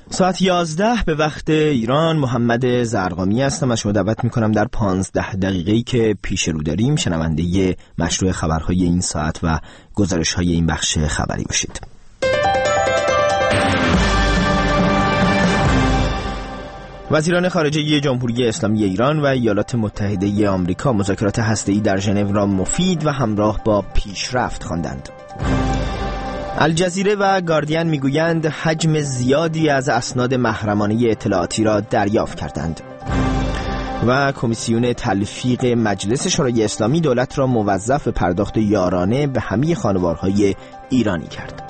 ساعت 11 به وقت ایران. محمد زرقامی هستم. از شما دعوت میکنم در 15 دقیقه‌ای که پیش رو داریم شنونده مشروع خبرهای این ساعت و گزارش‌های این بخش خبری باشید. وزیران خارجه جمهوری اسلامی ایران و ایالات متحده آمریکا مذاکرات هسته‌ای در ژنو را مفید و همراه با پیشرفت خواندند. الجزیره و گاردین میگویند حجم زیادی از اسناد محرمانه اطلاعاتی را دریافت کردند. و کمیسیون تلفیق مجلس شورای اسلامی دولت را موظف به پرداخت یارانه به همه خانوارهای ایرانی کرد.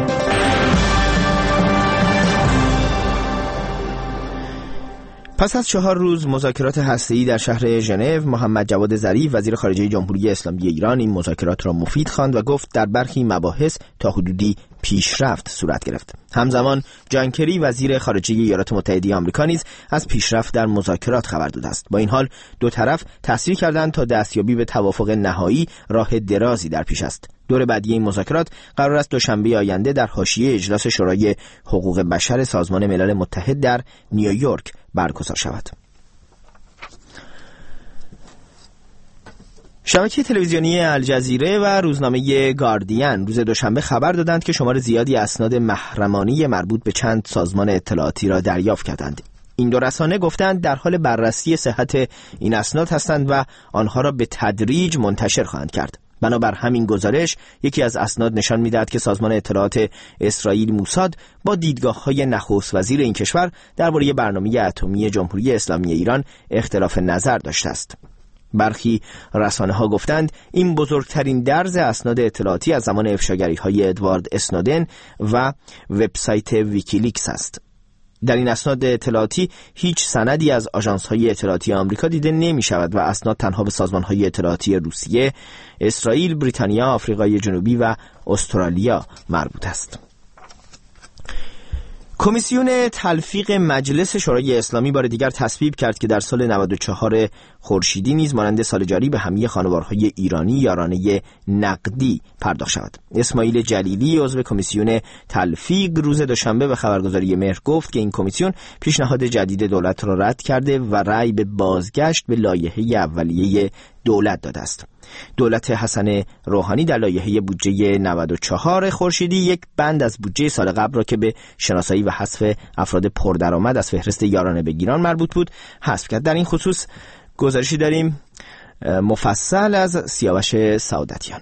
پس از 4 روز مذاکرات هسته‌ای در شهر ژنو، محمد جواد ظریف وزیر خارجه جمهوری اسلامی ایران این مذاکرات را مفید خواند و گفت در برخی مباحث تا حدودی پیشرفت صورت گرفت. همزمان جان کری وزیر خارجه ایالات متحده آمریکا نیز از پیشرفت در مذاکرات خبر داده است. با این حال دو طرف تصریح کردند تا دستیابی به توافق نهایی راه درازی در پیش است. دور بعدی این مذاکرات قرار است دوشنبه آینده در حاشیه اجلاس شورای حقوق بشر سازمان ملل متحد در نیویورک برگزار شود. شبکه تلویزیونی الجزیره و روزنامه گاردین روز دوشنبه خبر دادند که شمار زیادی اسناد محرمانه مربوط به چند سازمان اطلاعاتی را دریافت کردند. این دو رسانه گفتند در حال بررسی صحت این اسناد هستند و آنها را به تدریج منتشر خواهند کرد. بنابر همین گزارش یکی از اسناد نشان می‌دهد که سازمان اطلاعات اسرائیل موساد با دیدگاه‌های نخست وزیر این کشور درباره برنامه اتمی جمهوری اسلامی ایران اختلاف نظر داشته است. برخی رسانه‌ها گفتند این بزرگترین درز اسناد اطلاعاتی از زمان افشاگری‌های ادوارد اسنودن و وبسایت ویکیلیکس است. در این اسناد اطلاعاتی هیچ سندی از آژانس‌های اطلاعاتی آمریکا دیده نمی‌شود و اسناد تنها به سازمان‌های اطلاعاتی روسیه، اسرائیل، بریتانیا، آفریقای جنوبی و استرالیا مربوط است. کمیسیون تلفیق مجلس شورای اسلامی بار دیگر تصویب کرد که در سال 94 خورشیدی نیز مانند سال جاری به همه خانوارهای ایرانی یارانه نقدی پرداخت شود. اسماعیل جلیلی عضو کمیسیون تلفیق روز دوشنبه به خبرگزاری مهر گفت که این کمیسیون پیشنهاد جدید دولت را رد کرده و رأی به بازگشت به لایحه اولیه دولت داده است. دولت حسن روحانی در لایحه بودجه 94 خورشیدی یک بند از بودجه سال قبل را که به شناسایی و حذف افراد پردرآمد از فهرست یارانه بگیران مربوط بود حذف کرد. در این خصوص گزارشی داریم مفصل از سیاوش سعادتیان.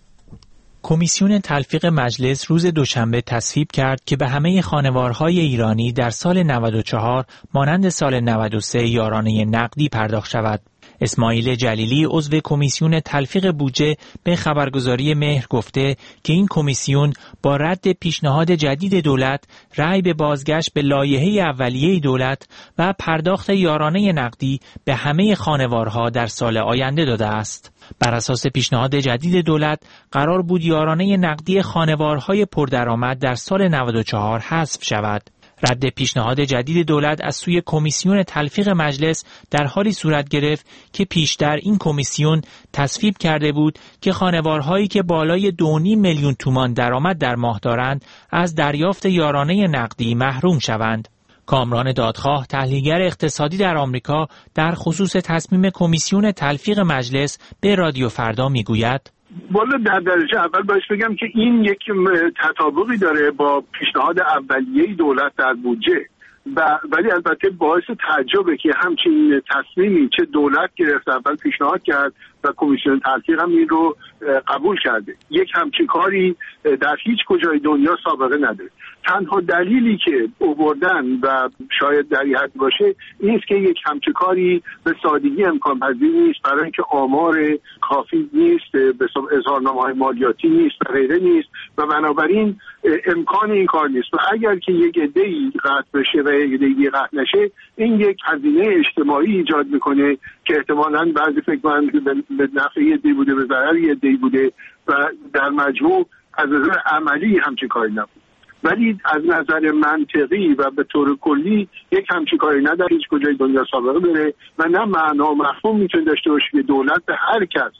کمیسیون تلفیق مجلس روز دوشنبه تصویب کرد که به همه خانوارهای ایرانی در سال 94 مانند سال 93 یارانه نقدی پرداخت شود. اسماعیل جلیلی عضو کمیسیون تلفیق بودجه به خبرگزاری مهر گفته که این کمیسیون با رد پیشنهاد جدید دولت رأی به بازگشت به لایحه اولیه دولت و پرداخت یارانه نقدی به همه خانوارها در سال آینده داده است. بر اساس پیشنهاد جدید دولت قرار بود یارانه نقدی خانوارهای پردرآمد در سال 94 حذف شود. رد پیشنهاد جدید دولت از سوی کمیسیون تلفیق مجلس در حالی صورت گرفت که پیشتر این کمیسیون تصویب کرده بود که خانوارهایی که بالای 2.5 میلیون تومان درآمد در ماه دارند از دریافت یارانه نقدی محروم شوند. کامران دادخواه تحلیلگر اقتصادی در آمریکا در خصوص تصمیم کمیسیون تلفیق مجلس به رادیو فردا میگوید: والا در درجه اول باید بگم که این یک تطابقی داره با پیشنهاد اولیه دولت در بودجه، ولی البته باعث تعجبه که همچین تصمیمی چه دولت گرفت، اول پیشنهاد کرد و کمیسیون تلفیق هم این رو قبول کرده. یک همچین کاری در هیچ کجای دنیا سابقه نداره. تنها دلیلی که آوردن و شاید در این حد باشه این است که یک همچین کاری به سادگی امکان پذیر نیست، برای اینکه آمار کافی نیست، به اظهارنامه‌های مالیاتی نیست و غیره نیست و بنابراین امکان این کار نیست. و اگر که یک عده‌ای قطع بشه و یک عده‌ای قطع نشه، این یک هزینه اجتماعی ایجاد میکنه که احتمالاً بعضی فکر کنند که به نفع یه عده‌ای بوده، به ضرر یه عده‌ای بوده و در مجموع از نظر عملی همچین کاری نبود. ولی از نظر منطقی و به طور کلی یک همچین کاری نه در هیچ کجای دنیا سابقه داره و نه معنا و مفهوم میتونه داشته باشه که دولت به هر کس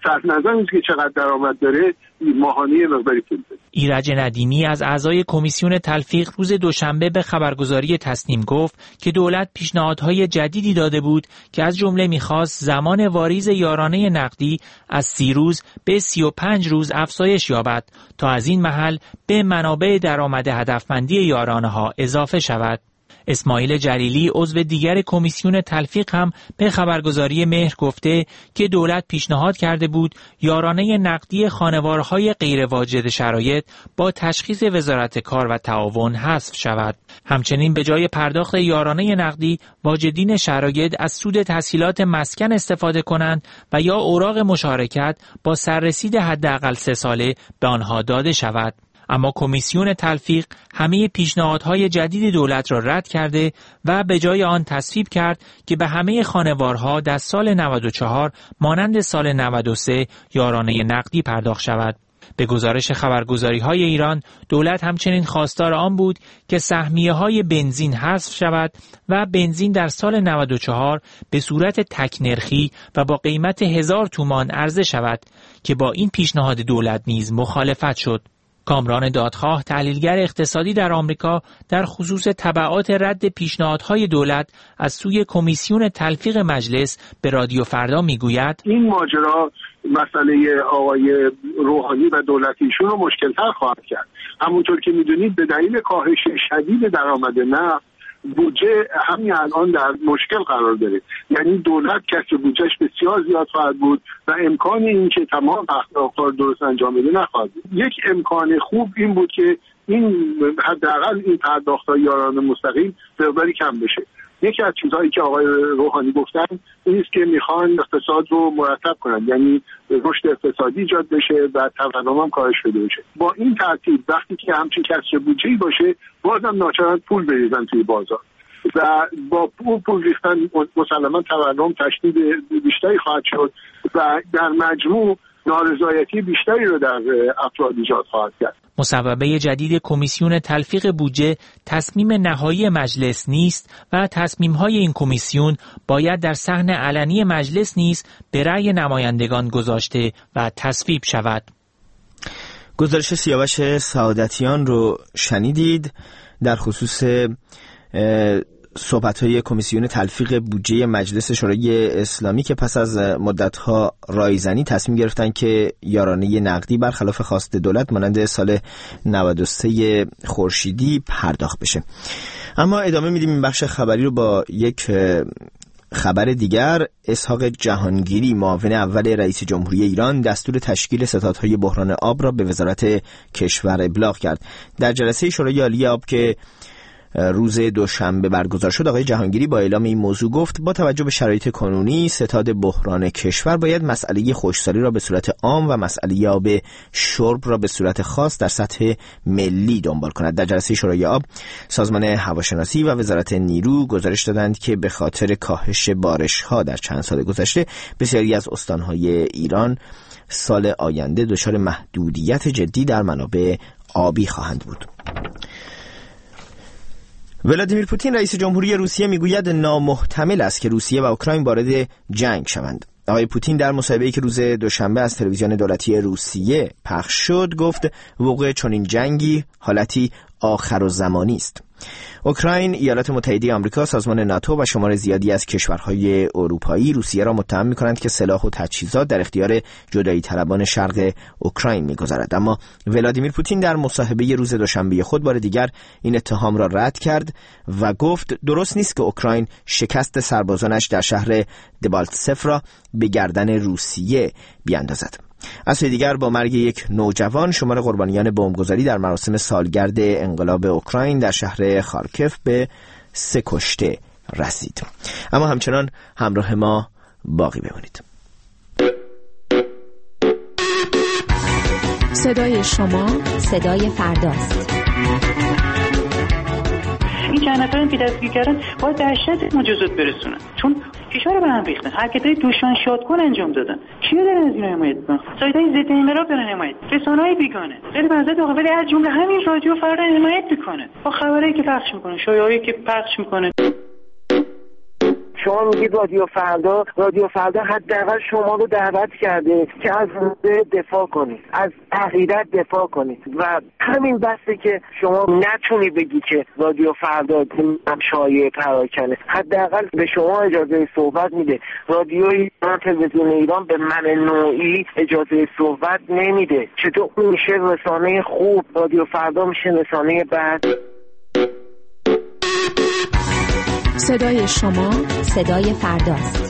صرف نظر نیست که چقدر درآمد داره ماهانه مقداری پول بده. ایرج ندیمی از اعضای کمیسیون تلفیق روز دوشنبه به خبرگزاری تصنیم گفت که دولت پیشنهادهای جدیدی داده بود که از جمله می‌خواست زمان واریز یارانه نقدی از 30 روز به 35 روز افزایش یابد تا از این محل به منابع درآمد هدفمندی یارانه‌ها اضافه شود. اسماعیل جلیلی عضو دیگر کمیسیون تلفیق هم به خبرگزاری مهر گفته که دولت پیشنهاد کرده بود یارانه نقدی خانوارهای غیر واجد شرایط با تشخیص وزارت کار و تعاون حذف شود. همچنین به جای پرداخت یارانه نقدی واجدین شرایط از سود تسهیلات مسکن استفاده کنند و یا اوراق مشارکت با سررسید حداقل 3 ساله به آنها داده شود. اما کمیسیون تلفیق همه پیشنهادهای جدید دولت را رد کرده و به جای آن تصویب کرد که به همه خانوارها در سال 94 مانند سال 93 یارانه نقدی پرداخت شود. به گزارش خبرگزاری‌های ایران، دولت همچنین خواستار آن بود که سهمیه‌های بنزین حذف شود و بنزین در سال 94 به صورت تک‌نرخی و با قیمت 1000 تومان عرضه شود که با این پیشنهاد دولت نیز مخالفت شد. کامران دادخواه، تحلیلگر اقتصادی در آمریکا، در خصوص تبعات رد پیشنهادهای دولت از سوی کمیسیون تلفیق مجلس به رادیو فردا میگوید این ماجرا مسئله آقای روحانی و دولت ایشون رو مشکل‌تر خواهد کرد. همونطور که میدونید به دلیل کاهش شدید درآمد نفت بودجه همین الان در مشکل قرار داره. یعنی دولت کسر بودجهش بسیار زیاد خواهد بود و امکان این که تمام اهداف درست انجام بده نخواهد بود. یک امکان خوب این بود که این حداقل این پرداخت‌های یارانه مستقیم مقداری کم بشه. یکی از چیزهایی که آقای روحانی گفتن این است که میخوان اقتصاد رو مرتب کنن، یعنی رشد اقتصادی ایجاد بشه و تورم هم کاهش پیدا بشه. با این ترتیب وقتی که همچین کسر بودجه‌ای باشه بازم ناچارن پول بریزن توی بازار و با پول ریختن مسلما تورم تشدید بیشتری خواهد شد و در مجموع نارضایتی بیشتری رو در افراد ایجاد خواهد کرد. مصوبه جدید کمیسیون تلفیق بودجه تصمیم نهایی مجلس نیست و تصمیم‌های این کمیسیون باید در صحن علنی مجلس نیز به رأی نمایندگان گذاشته و تصویب شود. گزارش سیاوش سعادتیان رو شنیدید در خصوص صحبت‌های کمیسیون تلفیق بودجه مجلس شورای اسلامی که پس از مدت‌ها رایزنی تصمیم گرفتن که یارانه نقدی برخلاف خواست دولت مانند سال 93 خورشیدی پرداخت بشه. اما ادامه میدیم این بخش خبری رو با یک خبر دیگر. اسحاق جهانگیری، معاون اول رئیس جمهوری ایران، دستور تشکیل ستادهای بحران آب را به وزارت کشور ابلاغ کرد. در جلسه شورای عالی آب که روز دوشنبه برگزار شد، آقای جهانگیری با اعلام این موضوع گفت با توجه به شرایط کنونی ستاد بحران کشور باید مسئله خشکسالی را به صورت عام و مسئله آب شرب را به صورت خاص در سطح ملی دنبال کند. در جلسه شورای آب، سازمان هواشناسی و وزارت نیرو گزارش دادند که به خاطر کاهش بارش‌ها در چند سال گذشته بسیاری از استان‌های ایران سال آینده دچار محدودیت جدی در منابع آبی خواهند بود. ولادیمیر پوتین رئیس جمهوری روسیه میگوید نامحتمل است که روسیه و اوکراین وارد جنگ شوند. آقای پوتین در مصاحبه‌ای که روز دوشنبه از تلویزیون دولتی روسیه پخش شد گفت وقوع چنین جنگی حالتی آخرالزمانی است. اوکراین، ایالات متحده آمریکا، سازمان ناتو و شمار زیادی از کشورهای اروپایی روسیه را متهم می‌کنند که سلاح و تجهیزات در اختیار جدایی طلبان شرق اوکراین می‌گذارد. اما ولادیمیر پوتین در مصاحبه روز دوشنبه خود بار دیگر این اتهام را رد کرد و گفت درست نیست که اوکراین شکست سربازانش در شهر دبالتسف را به گردن روسیه بیاندازد. از سوی دیگر با مرگ یک نوجوان شمار قربانیان بمبگذاری در مراسم سالگرد انقلاب اوکراین در شهر خارکف به 3 کشته رسید. اما همچنان همراه ما باقی بمانید. صدای شما صدای فرداست. این چند نفرم که دستگیر کردن باید در شدت مجازات برسونن، چون فشار به هم ریختن، حرکت‌های دوشان شادکن انجام دادن. کیا دارن از اینا حمایت می‌کنن؟ سایت‌های ضد انقلاب دارن حمایت، رسانه‌های بیگانه. خیلی وضعیت واقعی از جمله همین رادیو فردا حمایت می‌کنه با خبرایی که پخش می‌کنه، شایعه‌ای که پخش می‌کنه. شما میگید رادیو فردا حداقل شما رو دعوت کرده که از موضوع دفاع کنید، از عقیدت دفاع کنید و همین بسته که شما نتونی بگی که رادیو فردا شایعه پراکنه. حداقل به شما اجازه صحبت میده. رادیوی تلویزیون ایران به من نوعی اجازه صحبت نمیده. چطور میشه رسانه خوب؟ رادیو فردا میشه رسانه بد. صدای شما صدای فرداست.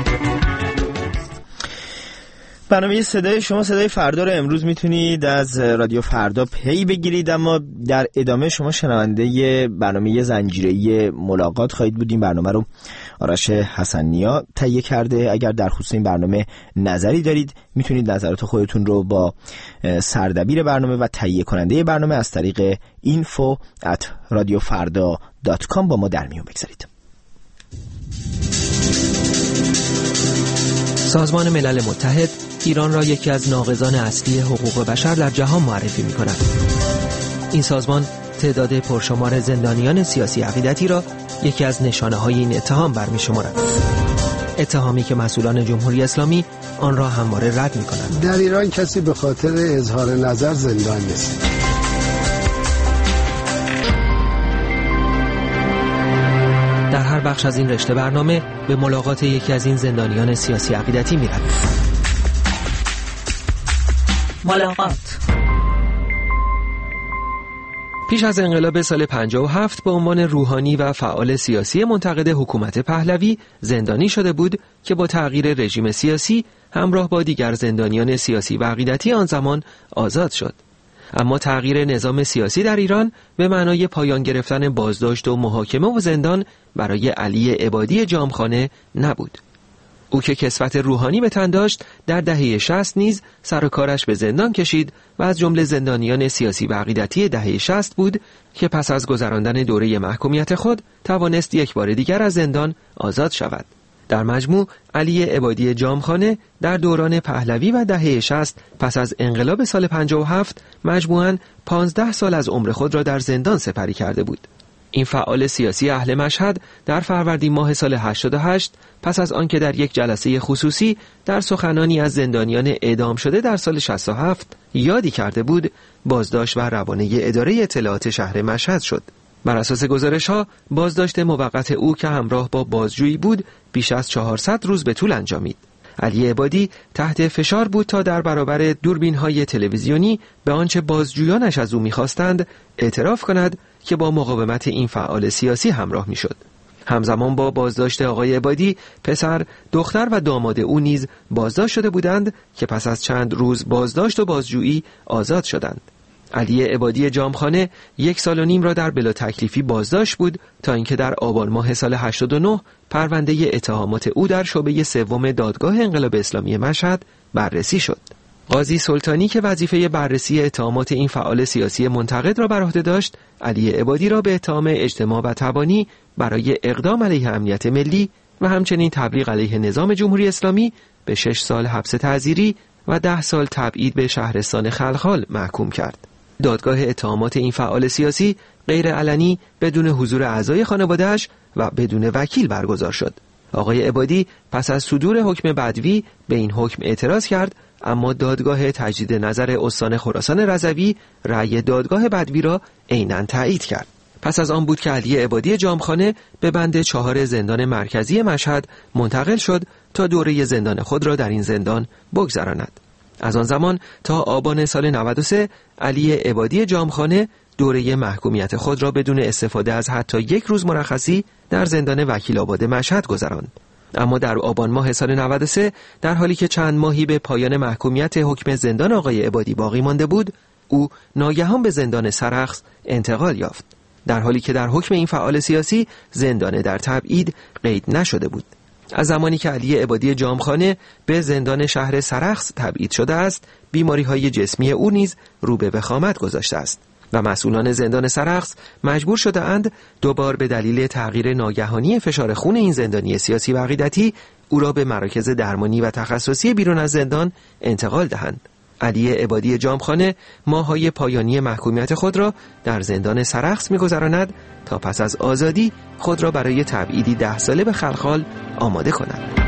برنامه صدای شما صدای فردا رو امروز میتونید از رادیو فردا پی بگیرید، اما در ادامه شما شنونده برنامه زنجیره‌ای ملاقات خواهید بود. این برنامه رو آرش حسن‌نیا تهیه کرده. اگر در خصوص این برنامه نظری دارید میتونید نظرات خودتون رو با سردبیر برنامه و تهیه کننده برنامه از طریق info@radiofarda.com با ما در میون بگذارید. سازمان ملل متحد ایران را یکی از ناقضان اصلی حقوق بشر در جهان معرفی می‌کند. این سازمان تعداد پرشمار زندانیان سیاسی عقیدتی را یکی از نشانه‌های این اتهام برمی‌شمارد. اتهامی که مسئولان جمهوری اسلامی آن را همواره رد می‌کنند. در ایران کسی به خاطر اظهار نظر زندان نیست. در هر بخش از این رشته برنامه به ملاقات یکی از این زندانیان سیاسی عقیدتی می‌رویم. ملاقات. پیش از انقلاب سال 57 به عنوان روحانی و فعال سیاسی منتقد حکومت پهلوی زندانی شده بود که با تغییر رژیم سیاسی همراه با دیگر زندانیان سیاسی و عقیدتی آن زمان آزاد شد. اما تغییر نظام سیاسی در ایران به معنای پایان گرفتن بازداشت و محاکمه و زندان برای علی عبادی جامخانه نبود. او که کسوت روحانی به تن داشت در دهه 60 نیز سر و کارش به زندان کشید و از جمله زندانیان سیاسی و عقیدتی دهه 60 بود که پس از گذراندن دوره محکومیت خود توانست یک بار دیگر از زندان آزاد شود. در مجموع علی عبادی جامخانه در دوران پهلوی و دهه 60 پس از انقلاب سال 57 مجموعاً 15 سال از عمر خود را در زندان سپری کرده بود. این فعال سیاسی اهل مشهد در فروردین ماه سال 88 پس از آنکه در یک جلسه خصوصی در سخنانی از زندانیان اعدام شده در سال 67 یادی کرده بود، بازداشت و روانه اداره اطلاعات شهر مشهد شد. بر اساس گزارش‌ها بازداشت موقت او که همراه با بازجویی بود بیش از 400 روز به طول انجامید. علی عبادی تحت فشار بود تا در برابر دوربین‌های تلویزیونی به آنچه بازجویانش از او می‌خواستند اعتراف کند که با مقاومت این فعال سیاسی همراه می‌شد. همزمان با بازداشت آقای عبادی پسر، دختر و داماد او نیز بازداشت شده بودند که پس از چند روز بازداشت و بازجویی آزاد شدند. علی عبادی جامخانه 1.5 سال را در بلا تکلیفی بازداشت بود تا اینکه در آبان ماه سال 89 پرونده اتهامات او در شعبه 3 دادگاه انقلاب اسلامی مشهد بررسی شد. قاضی سلطانی که وظیفه بررسی اتهامات این فعال سیاسی منتقد را بر عهده داشت، علی عبادی را به اتهام اجتماع و تبانی برای اقدام علیه امنیت ملی و همچنین تبلیغ علیه نظام جمهوری اسلامی به 6 سال حبس تعزیری و 10 سال تبعید به شهرستان خلخال محکوم کرد. دادگاه اتهامات این فعال سیاسی غیر علنی بدون حضور اعضای خانواده‌اش و بدون وکیل برگزار شد. آقای عبادی پس از صدور حکم بدوی به این حکم اعتراض کرد، اما دادگاه تجدید نظر استان خراسان رضوی رأی دادگاه بدوی را عیناً تایید کرد. پس از آن بود که علی عبادی جامخانه به بند 4 زندان مرکزی مشهد منتقل شد تا دوره زندان خود را در این زندان بگذراند. از آن زمان تا آبان سال 93 علی عبادی جامخانه دوره محکومیت خود را بدون استفاده از حتی 1 روز مرخصی در زندان وکیل آباد مشهد گذراند. اما در آبان ماه سال 93 در حالی که چند ماهی به پایان محکومیت حکم زندان آقای عبادی باقی مانده بود، او ناگهان به زندان سرخس انتقال یافت، در حالی که در حکم این فعال سیاسی زندان در تبعید قید نشده بود. از زمانی که علی عبادی جامخانه به زندان شهر سرخس تبعید شده است، بیماری‌های جسمی او نیز رو به وخامت گذاشته است و مسئولان زندان سرخس مجبور شده اند دوبار به دلیل تغییر ناگهانی فشار خون این زندانی سیاسی و عقیدتی او را به مراکز درمانی و تخصصی بیرون از زندان انتقال دهند. علی عبادی جامخانه ماه‌های پایانی محکومیت خود را در زندان سرخس می‌گذراند تا پس از آزادی خود را برای تبعیدی 10 ساله به خلخال آماده کند.